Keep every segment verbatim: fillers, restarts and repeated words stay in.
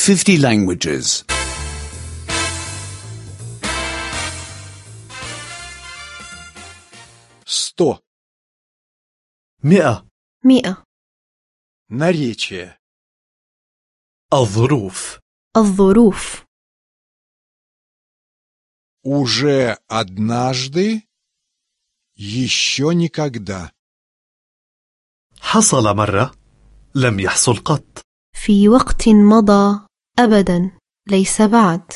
fifty languages. сто. مئة. مئة. Наречие. الظروف. الظروف. Уже однажды, еще никогда. حصل مرة، لم يحصل قط. في وقت مضى، أبدا، ليس بعد.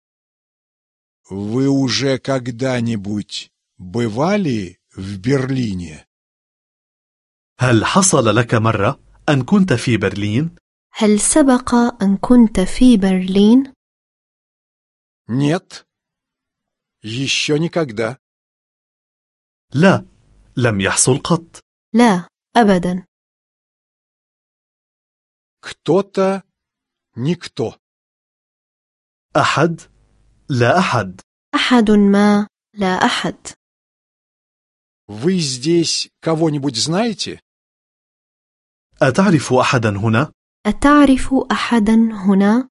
Вы уже когда-нибудь бывали в Берлине? هل حصل لك مرة أن كنت في برلين؟ هل سبق أن كنت في برلين؟ Нет, еще никогда. لا، لم يحصل قط. لا، أبدا. Кто-то, никто. أحد، لا أحد. أحد ما، لا أحد. Вы здесь кого-нибудь знаете? أتعرف أحدا هنا؟ أتعرف أحدا هنا؟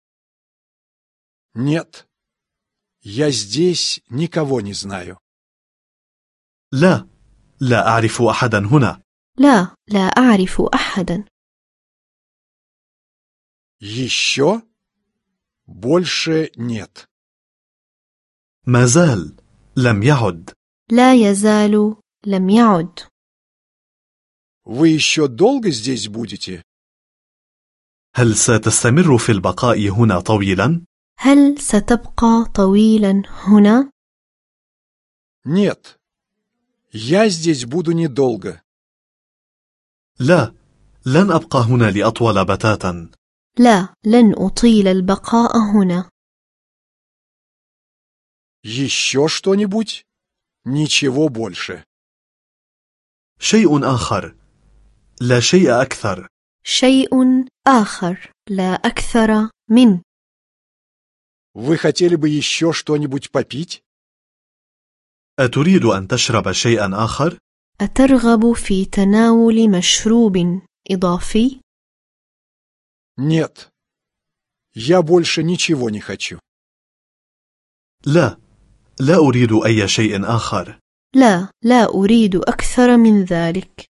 Нет, я здесь никого не знаю. لا، لا أعرف أحدا هنا. لا، لا أعرف أحدا. Еще? Больше нет. ما زال، لم يعد. لا يزال، لم يعد. Вы еще долго здесь будете? هل ستستمر في البقاء هنا طويلا؟ هل ستبقى طويلا هنا؟ Нет, я здесь буду недолго. لا، لن أبقى هنا لأطول بتاتا. لا، لن أطيل البقاء هنا. Еще что-нибудь? Ничего больше. شيء آخر، لا شيء أكثر. شيء آخر، لا أكثر من. Вы хотели бы еще что-нибудь попить? أتريد أن تشرب شيئا آخر؟ أترغب في تناول مشروب إضافي؟ Нет, я больше ничего не хочу. لا، لا أريد أي شيء آخر. لا، لا أريد أكثر من ذلك.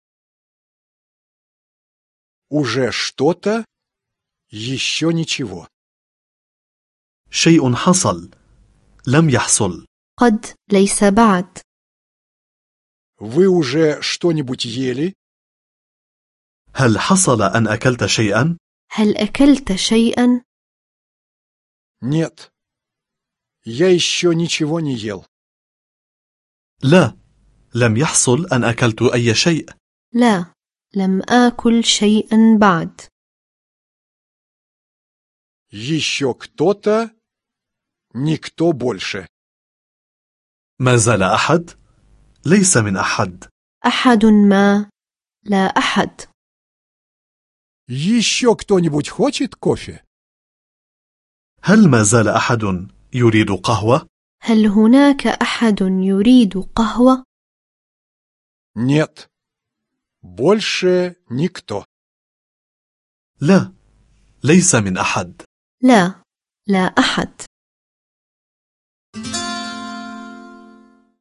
Уже что-то, еще ничего. شيء حصل، لم يحصل. قد، ليس بعد. Вы уже что-нибудь ели? هل حصل أن أكلت شيئا؟ هل أكلت شيئا؟ Нет, я еще ничего не ел. لا، لم يحصل أن أكلت أي شيء. لا، لم آكل شيئا بعد. Еще кто-то, никто больше. ما زال أحد، ليس من أحد. أحد ما، لا أحد. Еще кто-нибудь хочет кофе? هل ما زال أحد يريد قهوة؟ هل هناك أحد يريد قهوة؟ Нет, больше никто. لا، ليس من أحد. لا، لا أحد.